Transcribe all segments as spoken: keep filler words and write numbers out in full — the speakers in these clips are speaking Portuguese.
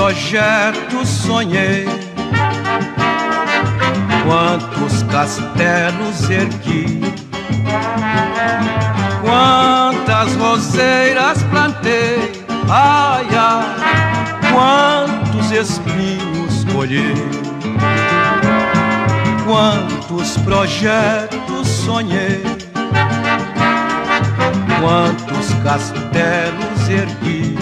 projetos sonhei, quantos castelos ergui, quantas roseiras plantei, ai, ai, quantos espinhos colhei, quantos projetos sonhei, quantos castelos ergui,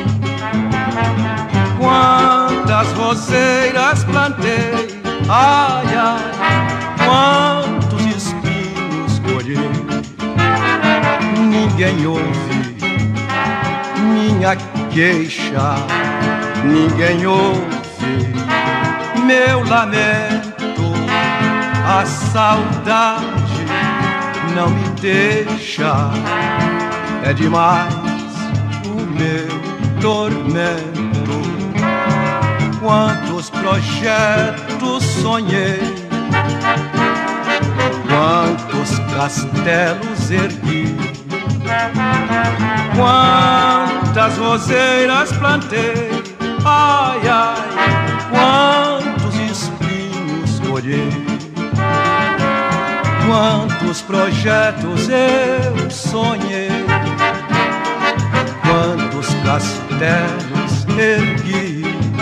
quantas roseiras plantei, ai, ai, quantos espinhos colhei. Ninguém ouve minha queixa, ninguém ouve meu lamento, a saudade não me deixa, é demais o meu tormento. Quantos projetos sonhei, quantos castelos ergui, quantas roseiras plantei, ai, ai, quantos espinhos colhei, quantos projetos eu sonhei, quantos castelos ergui,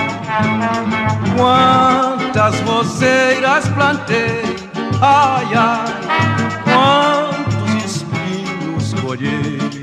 quantas roseiras plantei, ai, ai, quantos espinhos colhei.